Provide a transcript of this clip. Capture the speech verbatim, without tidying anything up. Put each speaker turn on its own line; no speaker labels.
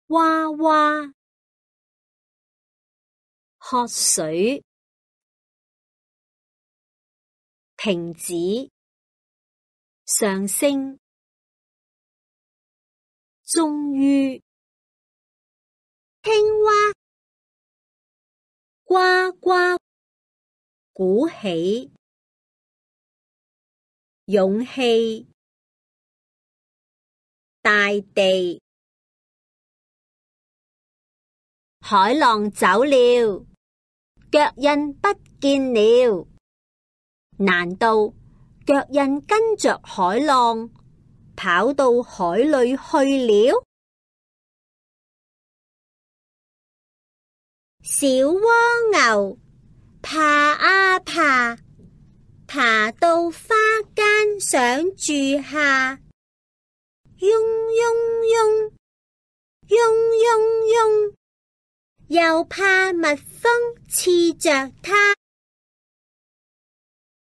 娃娃，喝水，停止，上升，終於，青蛙，呱呱，鼓起，勇氣，大地，海浪走了，腳印不見了，難道腳印跟着海浪跑到海裏去了？小蝸牛爬啊爬，爬到花間想住下，嗡嗡嗡，嗡嗡嗡，又怕蜜蜂刺着它。